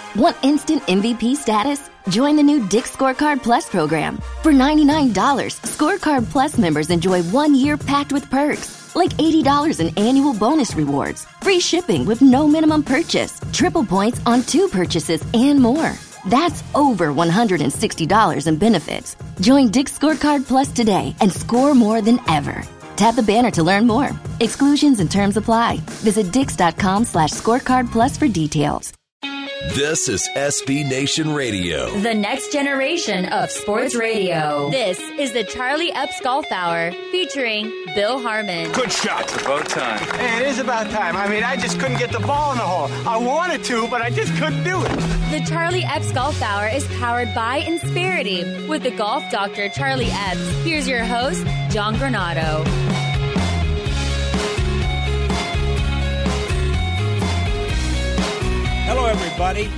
Want instant MVP status? Join the new Dick's Scorecard Plus program. For $99, Scorecard Plus members enjoy 1 year packed with perks, like $80 in annual bonus rewards, free shipping with no minimum purchase, triple points on 2 purchases, and more. That's over $160 in benefits. Join Dick's Scorecard Plus today and score more than ever. Tap the banner to learn more. Exclusions and terms apply. Visit dix.com/scorecard plus for details. This is SB Nation Radio. The next generation of sports radio. This is the Charlie Epps Golf Hour featuring Bill Harmon. Good shot. It's about time. Hey, it is about time. I mean, I just couldn't get the ball in the hole. I wanted to, but I just couldn't do it. The Charlie Epps Golf Hour is powered by Insperity with the golf doctor Charlie Epps. Here's your host, John Granado. Hello, everybody.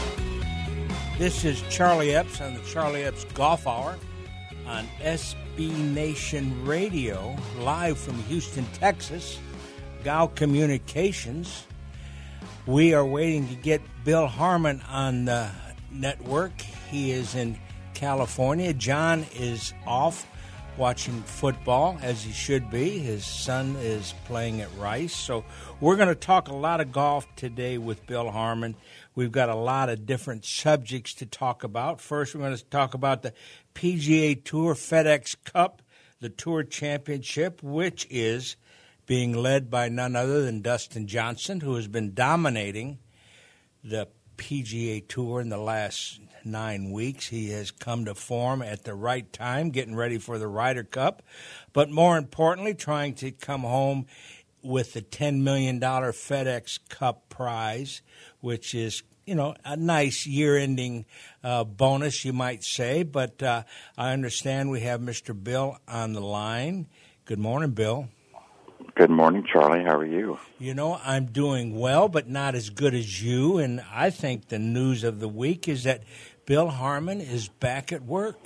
This is Charlie Epps on the Charlie Epps Golf Hour on SB Nation Radio, live from Houston, Texas, Gow Communications. We are waiting to get Bill Harmon on the network. He is in California. John is off watching football, as he should be. His son is playing at Rice. So we're going to talk a lot of golf today with Bill Harmon. We've got a lot of different subjects to talk about. First, we're going to talk about the PGA Tour FedEx Cup, the Tour Championship, which is being led by none other than Dustin Johnson, who has been dominating the PGA Tour in the last 9 weeks. He has come to form at the right time, getting ready for the Ryder Cup, but more importantly, trying to come home with the $10 million FedEx Cup prize, which is, you know, a nice year-ending bonus, you might say. But I understand we have Mr. Bill on the line. Good morning, Bill. Good morning, Charlie. How are you? You know, I'm doing well, but not as good as you. And I think the news of the week is that Bill Harmon is back at work.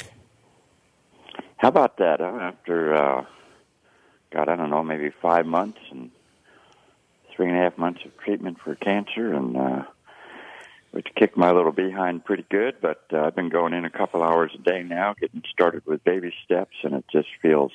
How about that? After, I don't know, maybe 5 months and 3.5 months of treatment for cancer, and which kicked my little behind pretty good. But I've been going in a couple hours a day now, getting started with baby steps, and it just feels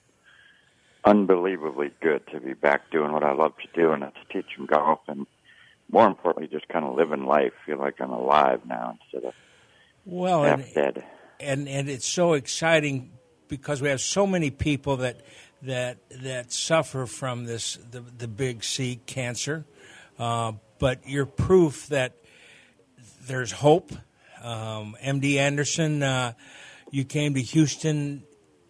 unbelievably good to be back doing what I love to do, and that's teaching golf, and more importantly, just kind of living life. Feel like I'm alive now instead of half dead. And it's so exciting because we have so many people that suffer from this the big C, cancer, but you're proof that there's hope. MD Anderson, you came to Houston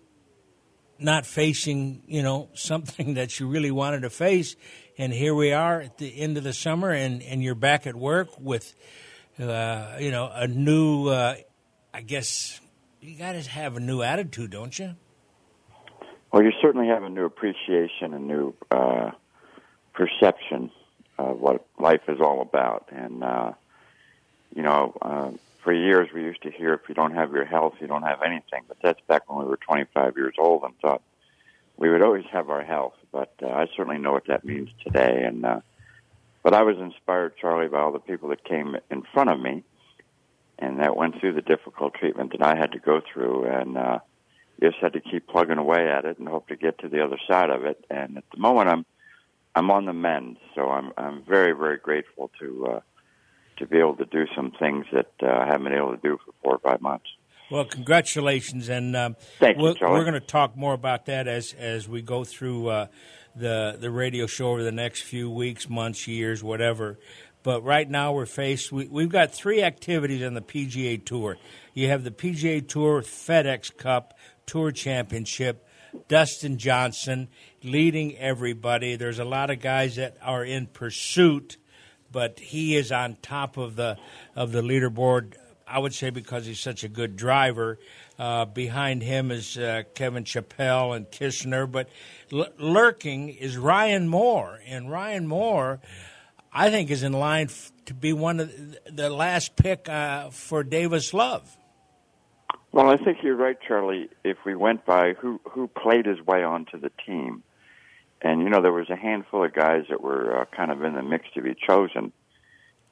not facing, something that you really wanted to face, and here we are at the end of the summer, and you're back at work with, a new, I guess you got to have a new attitude, don't you? Well, you certainly have a new appreciation, a new perception of what life is all about. And, for years we used to hear if you don't have your health, you don't have anything. But that's back when we were 25 years old and thought we would always have our health. But I certainly know what that means today. And but I was inspired, Charlie, by all the people that came in front of me and that went through the difficult treatment that I had to go through. And just had to keep plugging away at it and hope to get to the other side of it. And at the moment, I'm on the mend, so I'm very, very grateful to be able to do some things that I haven't been able to do for 4 or 5 months. Well, congratulations, and thank you, Charlie. We're going to talk more about that as we go through the radio show over the next few weeks, months, years, whatever. But right now we've got 3 activities on the PGA Tour. You have the PGA Tour FedEx Cup Tour Championship, Dustin Johnson leading everybody. There's a lot of guys that are in pursuit, but he is on top of the leaderboard, I would say, because he's such a good driver. Behind him is Kevin Chappell and Kishner, but lurking is Ryan Moore, and Ryan Moore, I think, is in line to be one of the last pick for Davis Love. Well, I think you're right, Charlie. If we went by who played his way onto the team, and, there was a handful of guys that were kind of in the mix to be chosen,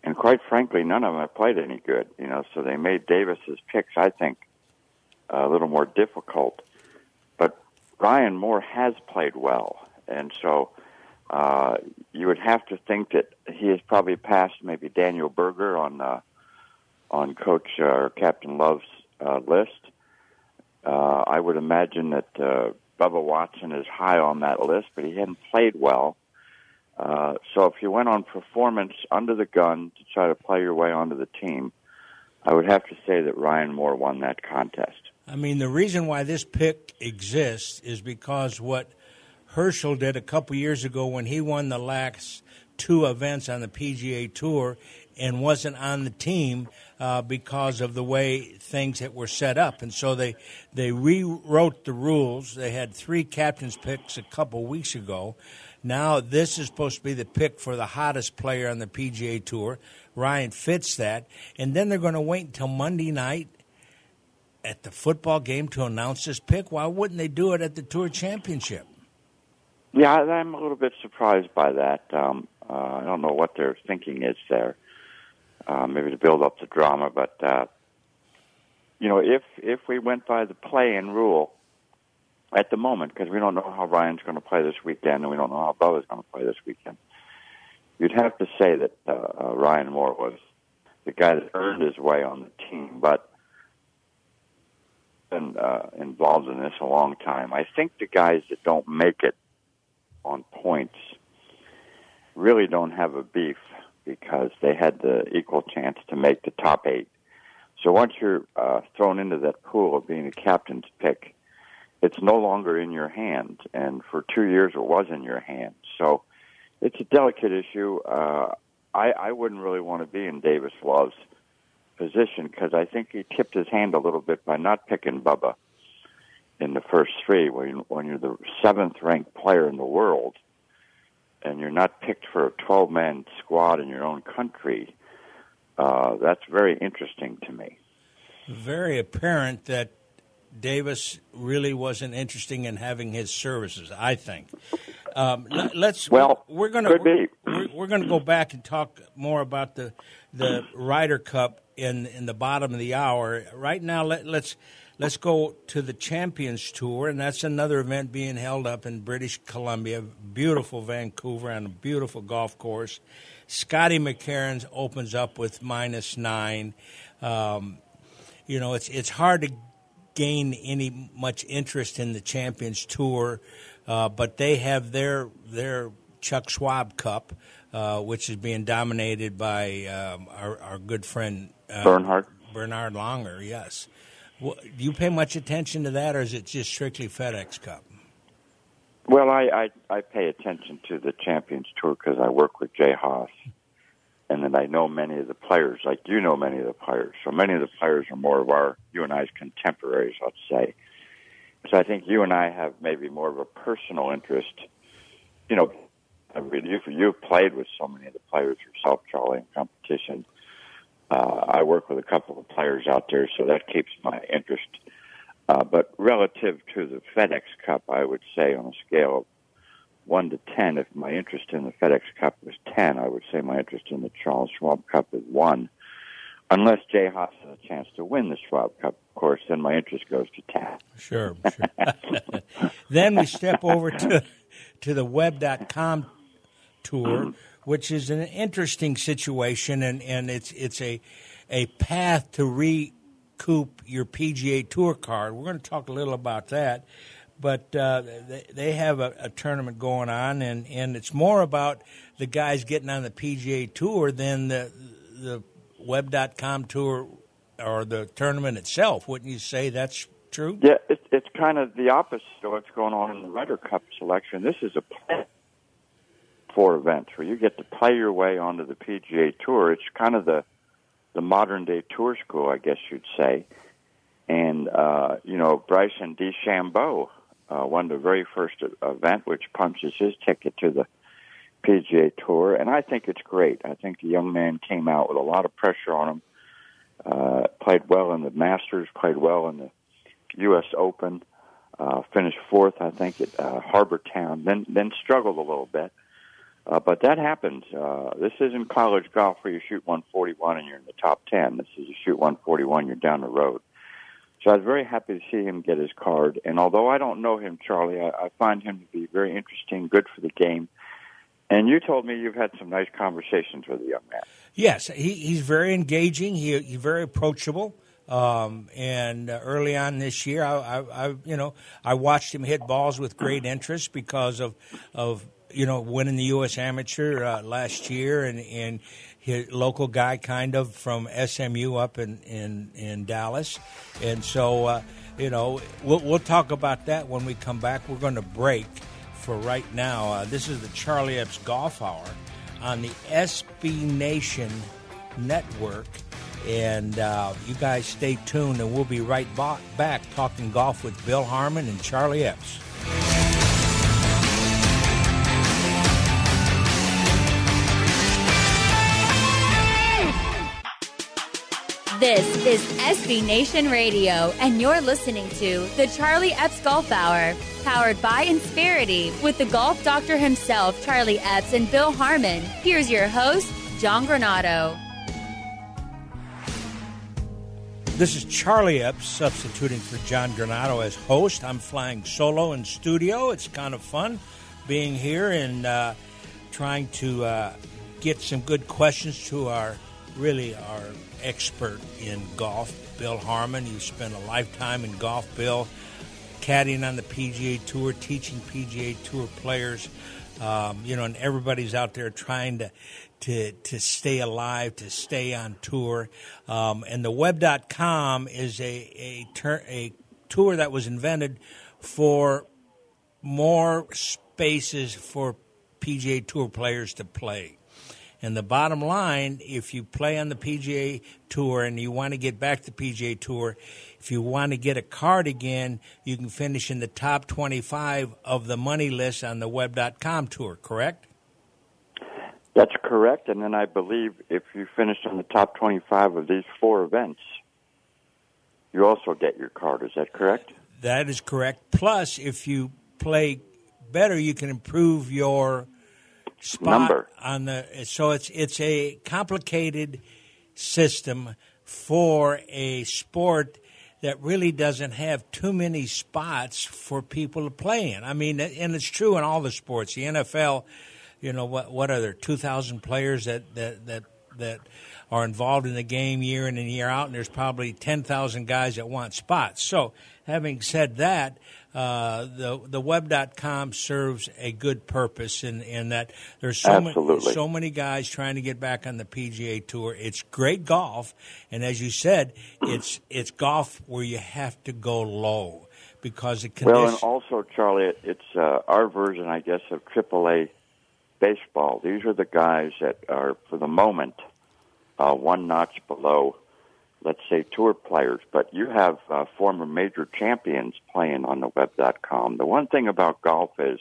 And quite frankly, none of them have played any good, so they made Davis's picks, I think, a little more difficult. But Ryan Moore has played well, and so you would have to think that he has probably passed maybe Daniel Berger on Coach or Captain Love's list. I would imagine that Bubba Watson is high on that list, but he hadn't played well. So if you went on performance under the gun to try to play your way onto the team, I would have to say that Ryan Moore won that contest. I mean, the reason why this pick exists is because what Herschel did a couple years ago when he won the last two events on the PGA Tour and wasn't on the team because of the way things that were set up. And so they rewrote the rules. They had 3 captain's picks a couple weeks ago. Now this is supposed to be the pick for the hottest player on the PGA Tour. Ryan fits that. And then they're going to wait until Monday night at the football game to announce this pick. Why wouldn't they do it at the Tour Championship? Yeah, I'm a little bit surprised by that. I don't know what their thinking is there. Maybe to build up the drama, but if we went by the play-in rule at the moment, because we don't know how Ryan's going to play this weekend, and we don't know how Bubba's going to play this weekend, you'd have to say that Ryan Moore was the guy that earned his way on the team, but been involved in this a long time. I think the guys that don't make it on points really don't have a beef because they had the equal chance to make the top 8. So once you're thrown into that pool of being a captain's pick, it's no longer in your hands. And for 2 years, it was in your hands. So it's a delicate issue. I wouldn't really want to be in Davis Love's position because I think he tipped his hand a little bit by not picking Bubba in the first 3 when you're the 7th-ranked player in the world and you're not picked for a 12-man squad in your own country. That's very interesting to me. Very apparent that Davis really wasn't interested in having his services, I think. We're going to go back and talk more about the Ryder Cup in the bottom of the hour. Right now, let's go to the Champions Tour, and that's another event being held up in British Columbia, beautiful Vancouver on a beautiful golf course. Scotty McCarron opens up with -9. It's hard to gain much interest in the Champions Tour, but they have their Chuck Schwab Cup, which is being dominated by our good friend Bernhard Langer. Yes. Do you pay much attention to that, or is it just strictly FedEx Cup? Well, I pay attention to the Champions Tour because I work with Jay Haas, and then I know many of the players, like you know many of the players. So many of the players are more of you and I's contemporaries, let's say. So I think you and I have maybe more of a personal interest. You've played with so many of the players yourself, Charlie, in competition. I work with a couple of players out there, so that keeps my interest. But relative to the FedEx Cup, I would say on a scale of 1 to 10, if my interest in the FedEx Cup was 10, I would say my interest in the Charles Schwab Cup is 1. Unless Jay Haas has a chance to win the Schwab Cup, of course, then my interest goes to 10. Sure. Then we step over to the Web.com Tour, which is an interesting situation, and it's a path to recoup your PGA Tour card. We're going to talk a little about that, but they have a tournament going on, and it's more about the guys getting on the PGA Tour than the Web.com Tour or the tournament itself. Wouldn't you say that's true? Yeah, it's kind of the opposite of what's going on in the Ryder Cup selection. This is a play for events where you get to play your way onto the PGA Tour. It's kind of the modern-day tour school, I guess you'd say. And, Bryson DeChambeau won the very first event, which punches his ticket to the PGA Tour. And I think it's great. I think the young man came out with a lot of pressure on him, played well in the Masters, played well in the U.S. Open, finished 4th, I think, at Harbour Town, then struggled a little bit. But that happens. This isn't college golf where you shoot 141 and you're in the top 10. This is you shoot 141, you're down the road. So I was very happy to see him get his card. And although I don't know him, Charlie, I find him to be very interesting, good for the game. And you told me you've had some nice conversations with the young man. Yes, he's very engaging. He's very approachable. And early on this year, I watched him hit balls with great interest because of winning the U.S. Amateur last year, and his local guy kind of from SMU up in Dallas. And so, we'll talk about that when we come back. We're going to break for right now. This is the Charlie Epps Golf Hour on the SB Nation Network. And you guys stay tuned, and we'll be right back talking golf with Bill Harmon and Charlie Epps. This is SB Nation Radio, and you're listening to the Charlie Epps Golf Hour, powered by Insperity, with the golf doctor himself, Charlie Epps, and Bill Harmon. Here's your host, John Granato. This is Charlie Epps, substituting for John Granato as host. I'm flying solo in studio. It's kind of fun being here and trying to get some good questions to our expert in golf, Bill Harmon. He spent a lifetime in golf, Bill, caddying on the PGA Tour, teaching PGA Tour players, and everybody's out there trying to stay alive, to stay on tour. And the web.com is a tour that was invented for more spaces for PGA Tour players to play. And the bottom line, if you play on the PGA Tour and you want to get back to the PGA Tour, if you want to get a card again, you can finish in the top 25 of the money list on the web.com tour, correct? That's correct. And then I believe if you finish on the top 25 of these 4 events, you also get your card. Is that correct? That is correct. Plus, if you play better, you can improve your spot number on the. So it's a complicated system for a sport that really doesn't have too many spots for people to play in. I mean, and it's true in all the sports. The NFL, what are there 2,000 players that are involved in the game year in and year out, and there's probably 10,000 guys that want spots. So, having said that, the web.com serves a good purpose in that there's so many guys trying to get back on the PGA Tour. It's great golf, and as you said, it's golf where you have to go low because the condition. Well, and also, Charlie, it's our version, I guess, of AAA baseball. These are the guys that are, for the moment, one notch below, let's say, tour players. But you have former major champions playing on the web.com. The one thing about golf is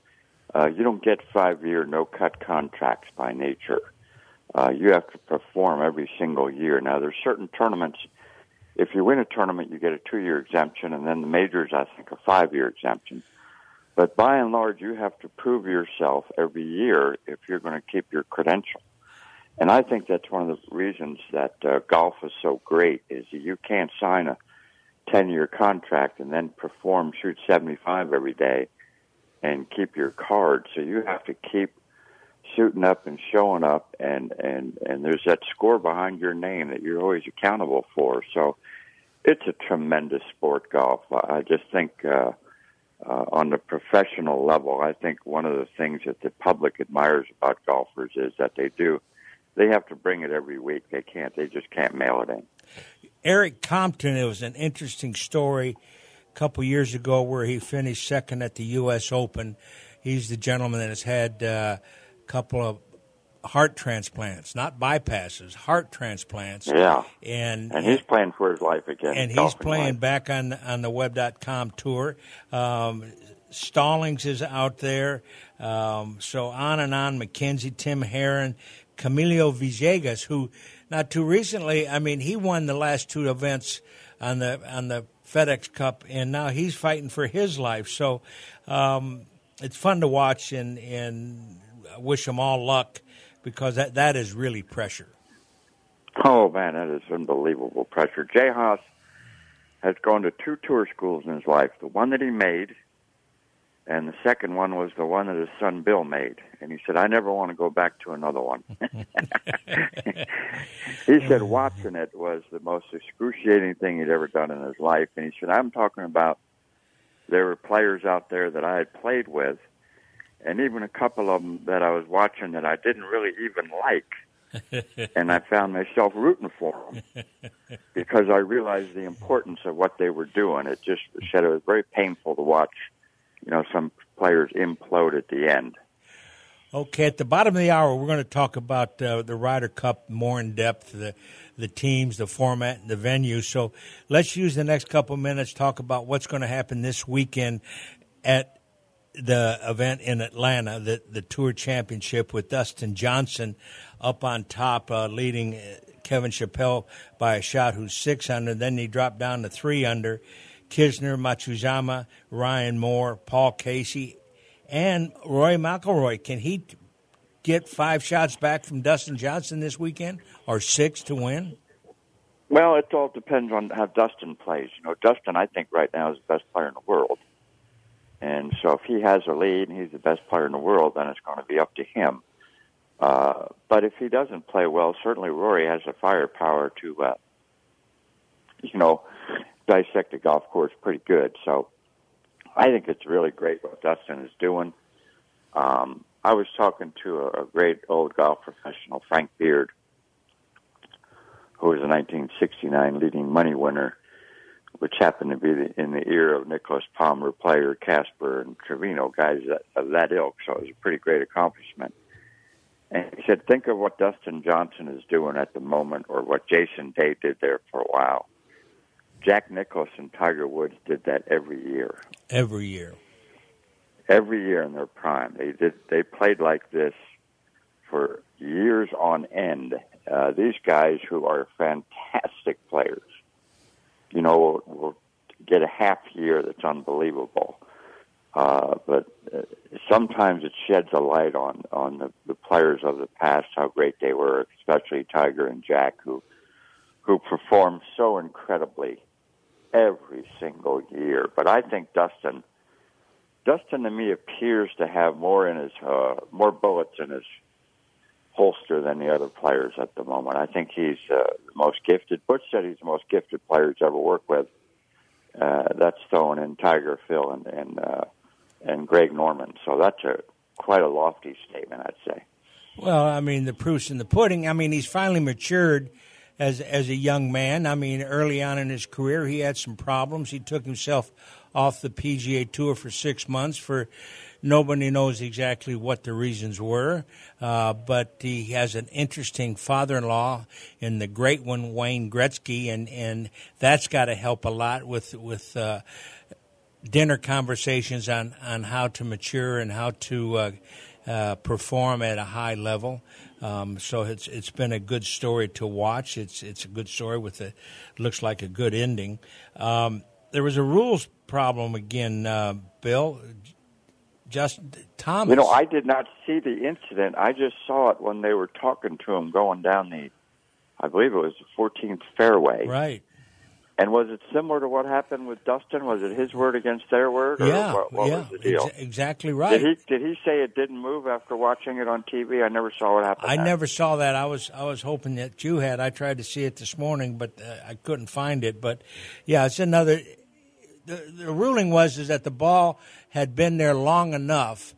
you don't get 5-year no-cut contracts by nature. You have to perform every single year. Now, there's certain tournaments. If you win a tournament, you get a 2-year exemption, and then the majors, I think, a 5-year exemption. But by and large, you have to prove yourself every year if you're going to keep your credential. And I think that's one of the reasons that golf is so great, is that you can't sign a 10-year contract and then perform, shoot 75 every day, and keep your card. So you have to keep suiting up and showing up, and there's that score behind your name that you're always accountable for. So it's a tremendous sport, golf. I just think on the professional level, I think one of the things that the public admires about golfers is that they have to bring it every week. They just can't mail it in. Eric Compton, it was an interesting story a couple years ago where he finished second at the U.S. Open. He's the gentleman that has had a couple of heart transplants, not bypasses, heart transplants. Yeah. And he's playing for his life again. And he's playing back on the web.com tour. Stallings is out there. So on and on. McKenzie, Tim Herron, Camilo Villegas, who not too recently, I mean, he won the last 2 events on the FedEx Cup, and now he's fighting for his life. So it's fun to watch, and wish them all luck, because that is really pressure. Oh, man, that is unbelievable pressure. Jay Haas has gone to 2 tour schools in his life, the one that he made, and the second one was the one that his son Bill made. And he said, I never want to go back to another one. He said watching it was the most excruciating thing he'd ever done in his life. And he said, I'm talking about there were players out there that I had played with, and even a couple of them that I was watching that I didn't really even like. And I found myself rooting for them because I realized the importance of what they were doing. It just said it was very painful to watch, some players implode at the end. Okay, at the bottom of the hour, we're going to talk about the Ryder Cup more in depth, the teams, the format, and the venue. So let's use the next couple of minutes to talk about what's going to happen this weekend at the event in Atlanta, the Tour Championship, with Dustin Johnson up on top, leading Kevin Chappell by a shot, who's 6 under. Then he dropped down to 3 under. Kisner, Matsuyama, Ryan Moore, Paul Casey, and Rory McIlroy. Can he get 5 shots back from Dustin Johnson this weekend, or 6 to win? Well, it all depends on how Dustin plays. Dustin, I think, right now is the best player in the world. And so if he has a lead and he's the best player in the world, then it's going to be up to him. But if he doesn't play well, certainly Rory has the firepower to, dissect the golf course pretty good. So I think it's really great what Dustin is doing. I was talking to a great old golf professional, Frank Beard, who was a 1969 leading money winner, which happened to be in the era of Nicholas Palmer, Player, Casper, and Trevino, guys of that ilk. So it was a pretty great accomplishment. And he said, think of what Dustin Johnson is doing at the moment, or what Jason Day did there for a while. Jack Nicklaus and Tiger Woods did that every year. Every year. Every year in their prime. They played like this for years on end. These guys who are fantastic players, will get a half year that's unbelievable. But sometimes it sheds a light on the players of the past, how great they were, especially Tiger and Jack, who performed so incredibly every single year. But I think Dustin to me appears to have more bullets in his holster than the other players at the moment. I think he's the most gifted. Butch said he's the most gifted player he's ever worked with. That's throwing in Tiger, Phil, and Greg Norman. So that's quite a lofty statement, I'd say. Well, I mean, the proof's in the pudding. I mean, he's finally matured as a young man. I mean, early on in his career, he had some problems. He took himself off the PGA Tour for 6 months. Nobody knows exactly what the reasons were, but he has an interesting father-in-law in the great one, Wayne Gretzky, and that's got to help a lot with dinner conversations on how to mature and how to perform at a high level. So it's been a good story to watch. It's a good story with looks like a good ending. There was a rules problem again, Bill. Justin Thomas. I did not see the incident. I just saw it when they were talking to him going down I believe it was the 14th fairway. Right. And was it similar to what happened with Dustin? Was it his word against their word? Or what was the deal? Exactly right. Did he say it didn't move after watching it on TV? I never saw what happened. I never saw that. I was hoping that you had. I tried to see it this morning, but I couldn't find it. But, yeah, it's another – the ruling was that the ball had been there long enough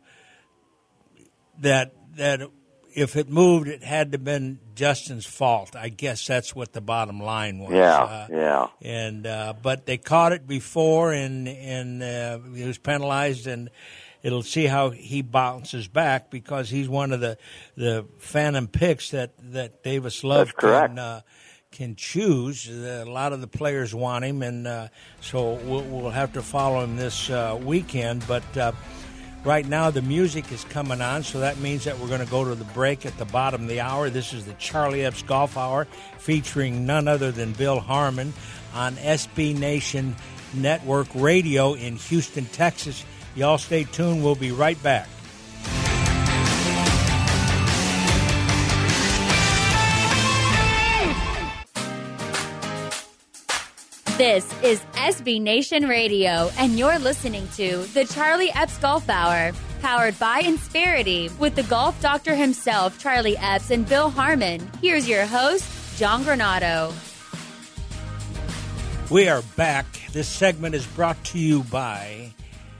that if it moved, it had to have been Justin's fault. I guess that's what the bottom line was. Yeah. And but they caught it before, and he was penalized, and it'll see how he bounces back, because he's one of the phantom picks that Davis Love can choose. A lot of the players want him, and so we'll have to follow him this weekend. But right now the music is coming on, so that means that we're going to go to the break at the bottom of the hour. This is the Charlie Epps Golf Hour, featuring none other than Bill Harmon on SB Nation Network Radio in Houston, Texas. Y'all stay tuned. We'll be right back. This is SB Nation Radio, and you're listening to the Charlie Epps Golf Hour, powered by Insperity, with the golf doctor himself, Charlie Epps, and Bill Harmon. Here's your host, John Granado. We are back. This segment is brought to you by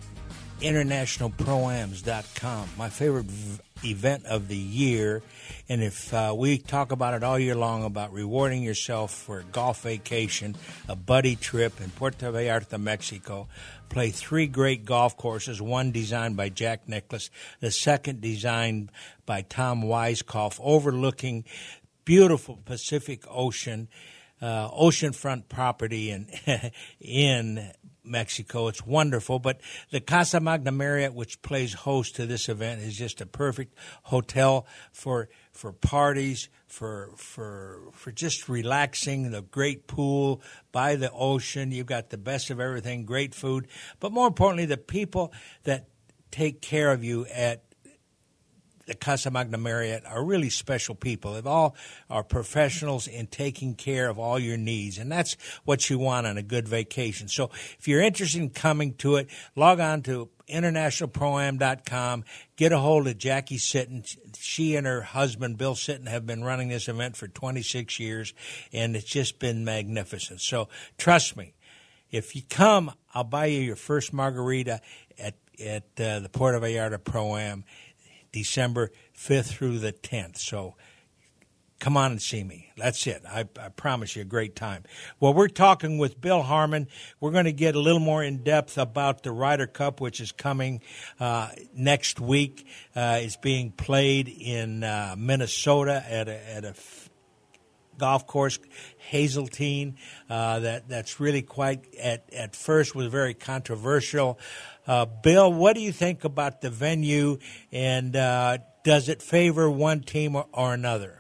InternationalProAms.com, my favorite event of the year. And if we talk about it all year long, about rewarding yourself for a golf vacation, a buddy trip in Puerto Vallarta, Mexico, play 3 great golf courses, one designed by Jack Nicklaus, the second designed by Tom Weiskopf, overlooking beautiful Pacific Ocean, oceanfront property in Mexico. It's wonderful, but the Casa Magna Marriott, which plays host to this event, is just a perfect hotel for parties, for just relaxing. The great pool by the ocean. You've got the best of everything, great food, but more importantly, the people that take care of you at the Casa Magna Marriott are really special people. They all are professionals in taking care of all your needs, and that's what you want on a good vacation. So if you're interested in coming to it, log on to InternationalProAm.com. Get a hold of Jackie Sitton. She and her husband, Bill Sitton, have been running this event for 26 years, and it's just been magnificent. So trust me, if you come, I'll buy you your first margarita at the Puerto Vallarta Pro-Am, December 5th through the 10th. So come on and see me. That's it. I promise you a great time. Well, we're talking with Bill Harmon. We're going to get a little more in depth about the Ryder Cup, which is coming next week. It's being played in Minnesota at a golf course, Hazeltine. That's really quite, at first was very controversial. Bill, what do you think about the venue, and does it favor one team or another?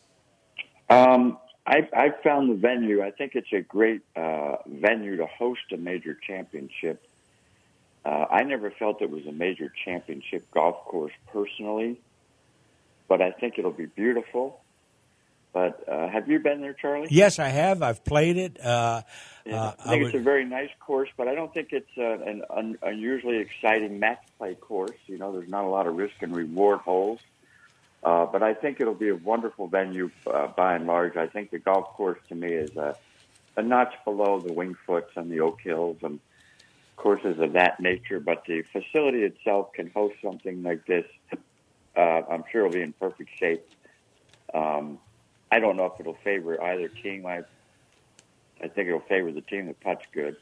I found the venue. I think it's a great venue to host a major championship. I never felt it was a major championship golf course personally, but I think it'll be beautiful. But have you been there, Charlie? Yes, I have. I've played it. I think it's a very nice course, but I don't think it's an unusually exciting match play course. You know, there's not a lot of risk and reward holes. But I think it'll be a wonderful venue by and large. I think the golf course to me is a notch below the Wingfoots and the Oak Hills and courses of that nature. But the facility itself can host something like this. I'm sure it'll be in perfect shape. I don't know if it'll favor either team. I think it'll favor the team that puts good.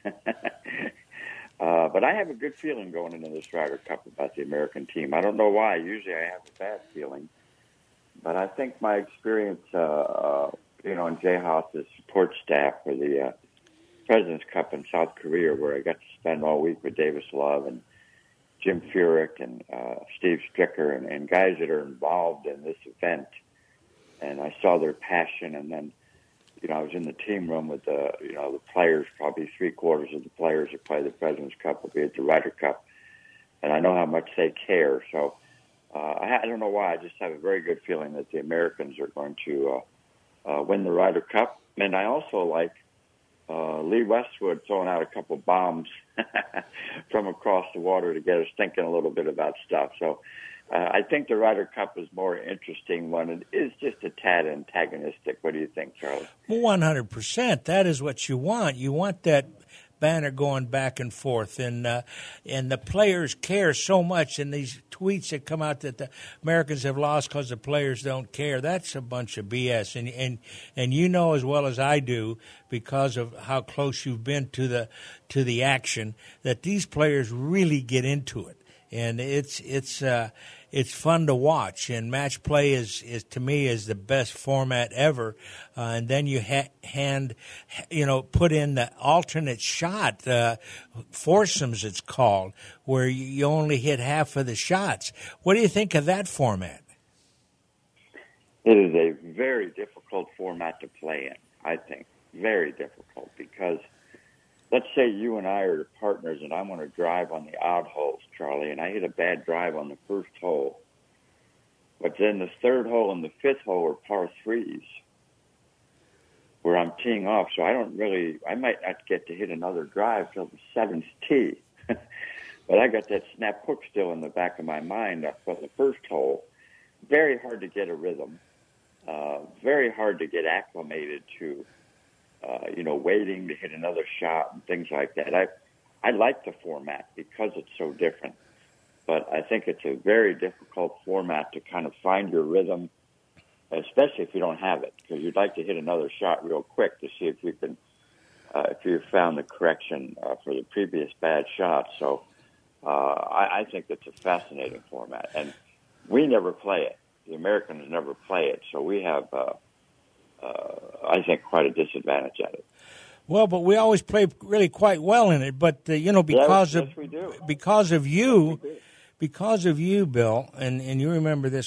But I have a good feeling going into this Ryder Cup about the American team. I don't know why. Usually I have a bad feeling. But I think my experience, in Jay Haas's support staff for the President's Cup in South Korea, where I got to spend all week with Davis Love and Jim Furyk and Steve Stricker and guys that are involved in this event. And I saw their passion, and then, I was in the team room with the players. Probably 3/4 of the players that play the President's Cup will be at the Ryder Cup, and I know how much they care. So I don't know why. I just have a very good feeling that the Americans are going to win the Ryder Cup. And I also like Lee Westwood throwing out a couple bombs from across the water to get us thinking a little bit about stuff. So I think the Ryder Cup is more interesting when it is just a tad antagonistic. What do you think, Charlie? 100%. That is what you want. You want that banner going back and forth, and the players care so much. And these tweets that come out that the Americans have lost because the players don't care, that's a bunch of BS. And you know as well as I do, because of how close you've been to the action, that these players really get into it. And it's fun to watch, and match play is to me is the best format ever. And then you put in the alternate shot, foursomes it's called, where you only hit half of the shots. What do you think of that format? It is a very difficult format to play in, I think. Very difficult, because let's say you and I are partners and I want to drive on the odd holes, Charlie, and I hit a bad drive on the first hole. But then the third hole and the fifth hole are par threes, where I'm teeing off, so I might not get to hit another drive till the 7th tee. But I got that snap hook still in the back of my mind from the first hole. Very hard to get a rhythm. Very hard to get acclimated to, waiting to hit another shot and things like that. I like the format because it's so different. But I think it's a very difficult format to kind of find your rhythm, especially if you don't have it, because you'd like to hit another shot real quick to see if you can, if you found the correction for the previous bad shot. So I think it's a fascinating format, and we never play it. The Americans never play it, so we have, I think, quite a disadvantage at it. Well, but we always play really quite well in it. But because of you, Bill, and you remember this,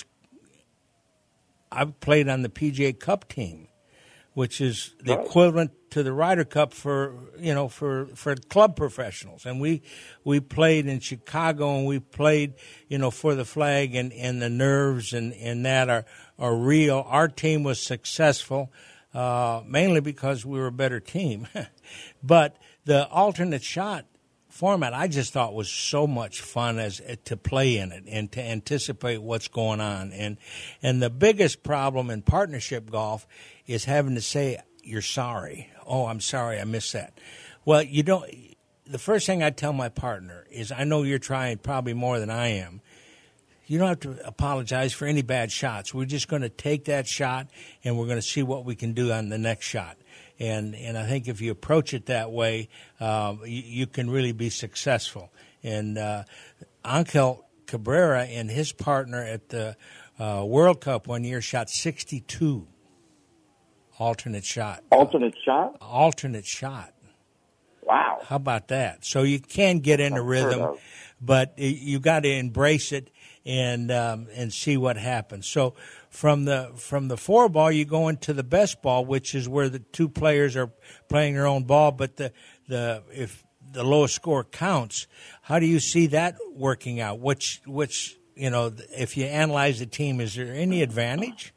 I've played on the PGA Cup team, which is the equivalent to the Ryder Cup for club professionals. And we played in Chicago, and we played, for the flag, and the nerves and that are real. Our team was successful, mainly because we were a better team. But the alternate shot format I just thought was so much fun to play in it and to anticipate what's going on. And the biggest problem in partnership golf is having to say you're sorry. Oh, I'm sorry, I missed that. Well, you don't. The first thing I tell my partner is, I know you're trying probably more than I am. You don't have to apologize for any bad shots. We're just going to take that shot, and we're going to see what we can do on the next shot. And I think if you approach it that way, you can really be successful. And Angel Cabrera and his partner at the World Cup one year shot 62 alternate shot. Alternate shot? Alternate shot. Wow. How about that? So you can get in a rhythm, but you got to embrace it and see what happens. So from the 4-ball, you go into the best ball, which is where the two players are playing their own ball, but if the lowest score counts, how do you see that working out? Which if you analyze the team, is there any advantage?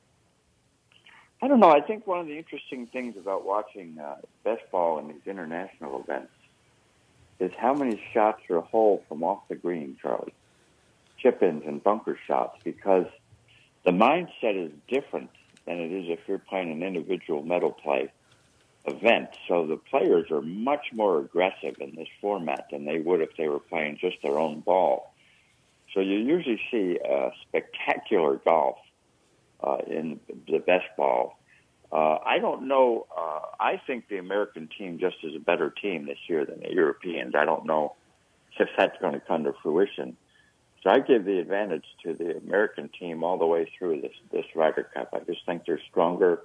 I don't know. I think one of the interesting things about watching best ball in these international events is how many shots are a hole from off the green, Charlie. Chip-ins and bunker shots, because the mindset is different than it is if you're playing an individual medal play event. So the players are much more aggressive in this format than they would if they were playing just their own ball. So you usually see spectacular golf in the best ball. I don't know. I think the American team just is a better team this year than the Europeans. I don't know if that's going to come to fruition. So I give the advantage to the American team all the way through this Ryder Cup. I just think they're stronger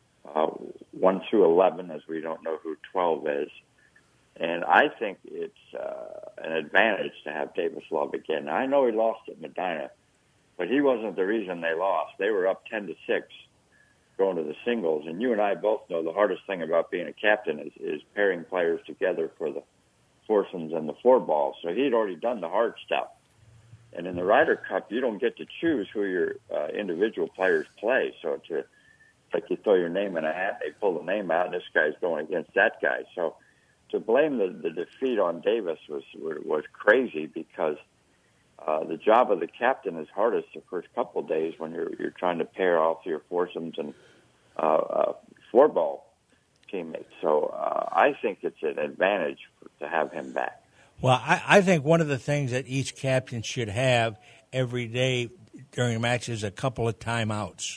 1 through 11, as we don't know who 12 is. And I think it's an advantage to have Davis Love again. I know he lost at Medina, but he wasn't the reason they lost. They were up 10-6 going to the singles. And you and I both know the hardest thing about being a captain is pairing players together for the foursomes and the 4-ball. So he'd already done the hard stuff. And in the Ryder Cup, you don't get to choose who your individual players play. So it's like you throw your name in a hat, they pull the name out, and this guy's going against that guy. So to blame the defeat on Davis was crazy, because the job of the captain is hardest the first couple of days when you're trying to pair off your foursomes and 4-ball teammates. So I think it's an advantage to have him back. Well, I think one of the things that each captain should have every day during a match is a couple of timeouts.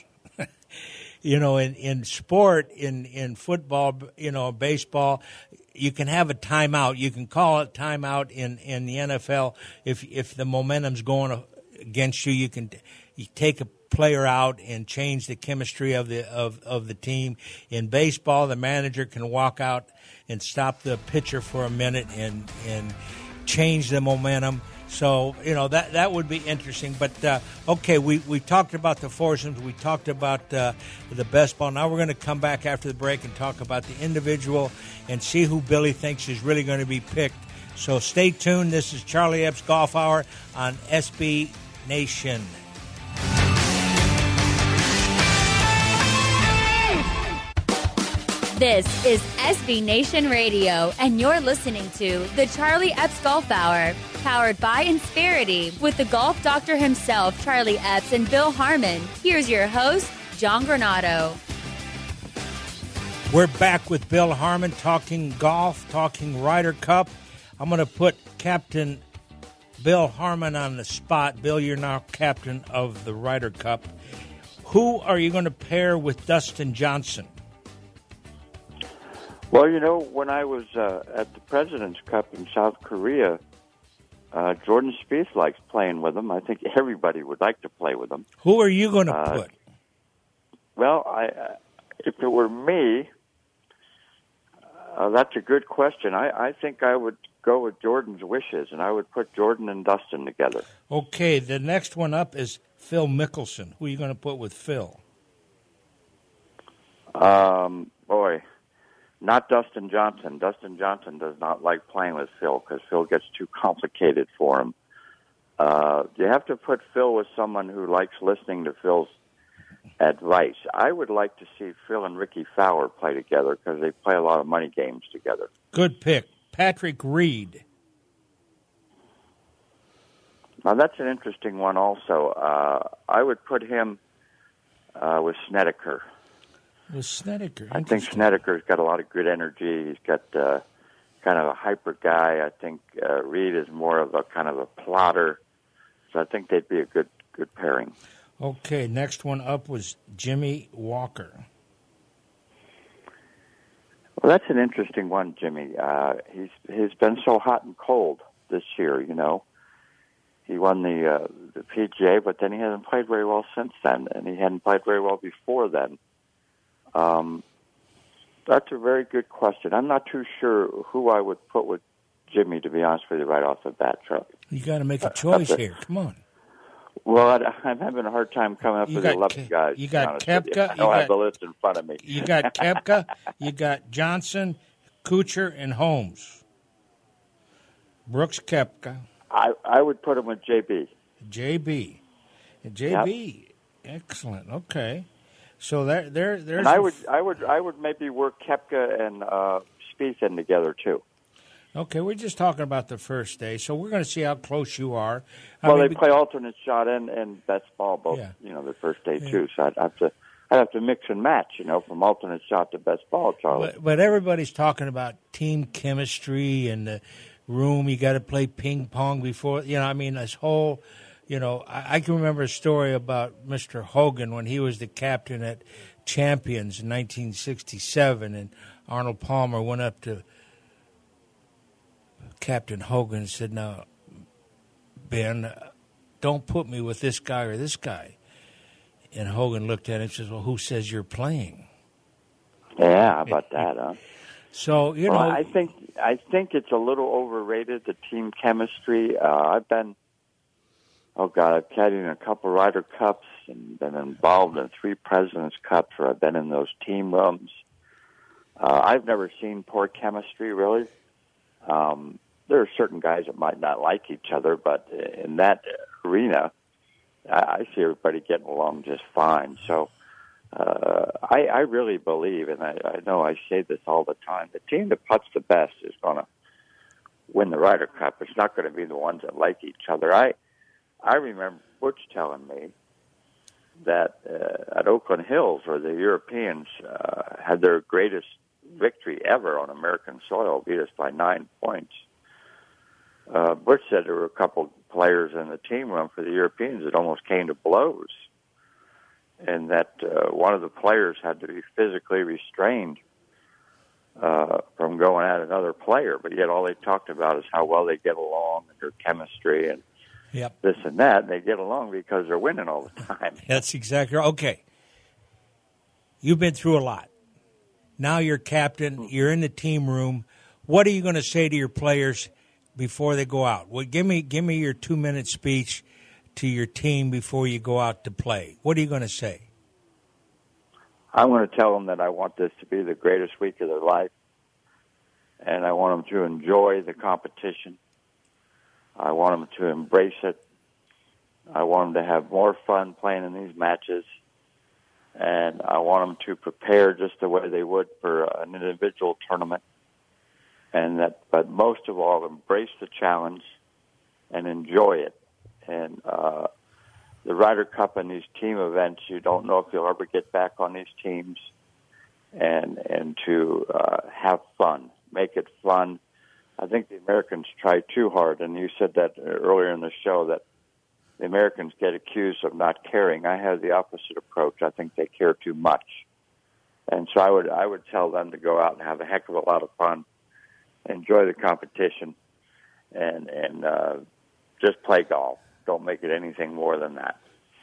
In sport, in football, baseball, you can have a timeout. You can call it timeout in the NFL. If the momentum's going against you, you take a player out and change the chemistry of the team. In baseball, the manager can walk out and stop the pitcher for a minute and change the momentum. So, that would be interesting. But, okay, we talked about the foursomes. We talked about the best ball. Now we're going to come back after the break and talk about the individual and see who Billy thinks is really going to be picked. So stay tuned. This is Charlie Epps Golf Hour on SB Nation. This is SB Nation Radio, and you're listening to the Charlie Epps Golf Hour, powered by Insperity, with the golf doctor himself, Charlie Epps, and Bill Harmon. Here's your host, John Granado. We're back with Bill Harmon, talking golf, talking Ryder Cup. I'm going to put Captain Bill Harmon on the spot. Bill, you're now captain of the Ryder Cup. Who are you going to pair with Dustin Johnson? Well, you know, when I was at the President's Cup in South Korea, Jordan Spieth likes playing with him. I think everybody would like to play with him. Who are you going to put? Well, if it were me, that's a good question. I think I would go with Jordan's wishes, and I would put Jordan and Dustin together. Okay, the next one up is Phil Mickelson. Who are you going to put with Phil? Boy, not Dustin Johnson. Dustin Johnson does not like playing with Phil because Phil gets too complicated for him. You have to put Phil with someone who likes listening to Phil's advice. I would like to see Phil and Ricky Fowler play together because they play a lot of money games together. Good pick. Patrick Reed. Now, that's an interesting one also. I would put him with Snedeker. With Snedeker. I think Snedeker's got a lot of good energy. He's got kind of a hyper guy. I think Reed is more of a kind of a plotter. So I think they'd be a good pairing. Okay, next one up was Jimmy Walker. Well, that's an interesting one, Jimmy. He's been so hot and cold this year, you know. He won the PGA, but then he hasn't played very well since then, and he hadn't played very well before then. That's a very good question. I'm not too sure who I would put with Jimmy, to be honest with you, right off the bat, Charlie. You got to make a choice here. Come on. Well, I'm having a hard time coming up with 11 guys. You got Koepka. I don't have the list in front of me. You got Koepka. You got Johnson, Kuchar, and Holmes. Brooks Koepka. I would put him with JB. JB. Yep. Excellent. Okay. So there's. And I would maybe work Koepka and Spieth in together too. Okay, we're just talking about the first day, so we're going to see how close you are. They play alternate shot and best ball both, the first day too. So I'd have to mix and match, from alternate shot to best ball, Charlie. But everybody's talking about team chemistry and the room. You got to play ping pong before, this whole, I can remember a story about Mr. Hogan when he was the captain at Champions in 1967, and Arnold Palmer went up to Captain Hogan said, "Now, Ben, don't put me with this guy or this guy." And Hogan looked at him and says, "Well, who says you're playing?" Yeah, how about that, huh? So, I think it's a little overrated, the team chemistry. I've caddied in a couple Ryder Cups and been involved in 3 President's Cups where I've been in those team rooms. I've never seen poor chemistry, really. There are certain guys that might not like each other, but in that arena, I see everybody getting along just fine. So I really believe, and I know I say this all the time, the team that puts the best is going to win the Ryder Cup. It's not going to be the ones that like each other. I remember Butch telling me that at Oakland Hills, where the Europeans had their greatest victory ever on American soil, beat us by 9 points. Butch said there were a couple players in the team room for the Europeans that almost came to blows, and that one of the players had to be physically restrained from going at another player, but yet all they talked about is how well they get along and their chemistry and this and that, and they get along because they're winning all the time. That's exactly right. Okay. You've been through a lot. Now you're captain. You're in the team room. What are you going to say to your players before they go out? Well, give me your 2-minute speech to your team before you go out to play. What are you going to say? I'm going to tell them that I want this to be the greatest week of their life, and I want them to enjoy the competition. I want them to embrace it. I want them to have more fun playing in these matches. and I want them to prepare just the way they would for an individual tournament. But most of all, embrace the challenge and enjoy it. And the Ryder Cup and these team events, you don't know if you'll ever get back on these teams, and to have fun, make it fun. I think the Americans try too hard, and you said that earlier in the show, that the Americans get accused of not caring. I have the opposite approach. I think they care too much. And so I would tell them to go out and have a heck of a lot of fun, enjoy the competition, and just play golf. Don't make it anything more than that.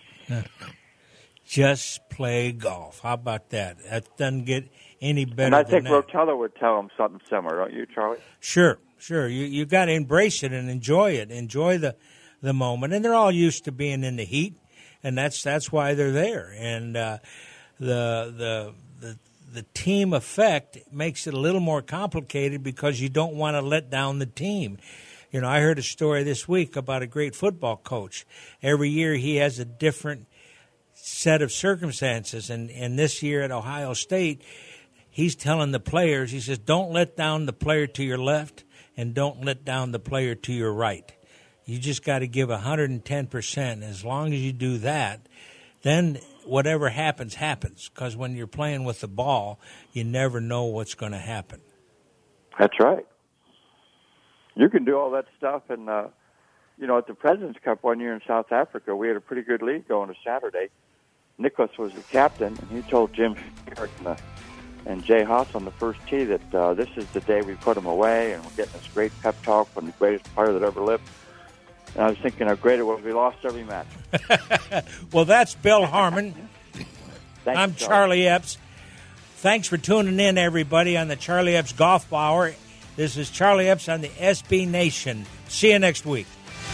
Just play golf. How about that? That doesn't get any better and I than think that. Rotella would tell them something similar, don't you, Charlie? Sure. You got to embrace it and enjoy it. Enjoy the moment. And they're all used to being in the heat, and that's why they're there. And the team effect makes it a little more complicated because you don't want to let down the team. You know, I heard a story this week about a great football coach. Every year he has a different set of circumstances, and this year at Ohio State, he's telling the players, he says, don't let down the player to your left and don't let down the player to your right. You just got to give 110%. As long as you do that, then whatever happens, happens. Because when you're playing with the ball, you never know what's going to happen. That's right. You can do all that stuff. And, you know, at the President's Cup one year in South Africa, we had a pretty good lead going to Saturday. Nicholas was the captain, and he told Jim Sherrick and Jay Haas on the first tee that this is the day we put them away, and we're getting this great pep talk from the greatest player that ever lived. And I was thinking how great it was. We lost every match. Well, that's Bill Harmon. Thanks, I'm Charlie Epps. Thanks for tuning in, everybody, on the Charlie Epps Golf Hour. This is Charlie Epps on the SB Nation. See you next week.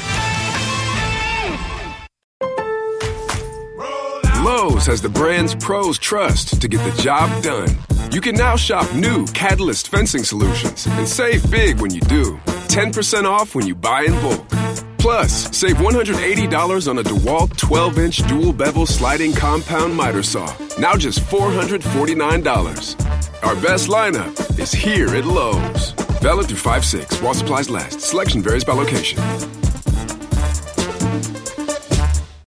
Lowe's has the brands pros trust to get the job done. You can now shop new Catalyst fencing solutions and save big when you do. 10% off when you buy in bulk. Plus, save $180 on a DeWalt 12-inch dual-bevel sliding compound miter saw. Now just $449. Our best lineup is here at Lowe's. Valid through 5/6 while supplies last. Selection varies by location.